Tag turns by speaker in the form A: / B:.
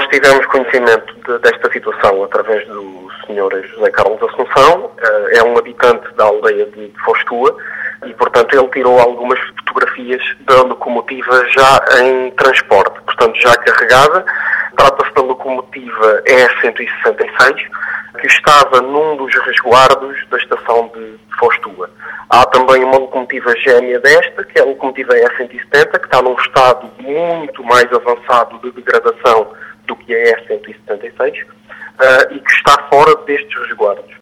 A: tivemos conhecimento desta situação através do Sr. José Carlos Assunção, é um habitante da aldeia de Fostua e, portanto, ele tirou algumas fotografias da locomotiva já em transporte, portanto, já carregada. Trata-se da locomotiva E166, que estava num dos resguardos da estação de Fostua. Há também uma locomotiva gêmea desta, que é a locomotiva E170, que está num estado muito mais avançado de degradação do que a E176, e que está fora destes resguardos.